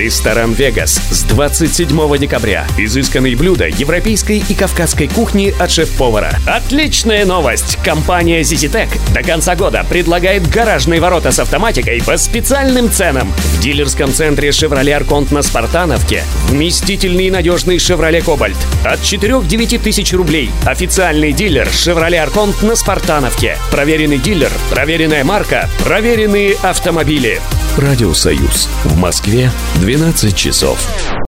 Ресторан «Вегас» с 27 декабря. Изысканные блюда европейской и кавказской кухни от шеф-повара. Отличная новость! Компания ZZTech до конца года предлагает гаражные ворота с автоматикой по специальным ценам. В дилерском центре Chevrolet Arcont на Спартановке вместительный и надежный Chevrolet Cobalt от 4-9 тысяч рублей. Официальный дилер Chevrolet Arcont на Спартановке. Проверенный дилер, проверенная марка, проверенные автомобили. Радио «Союз». В Москве 12 часов.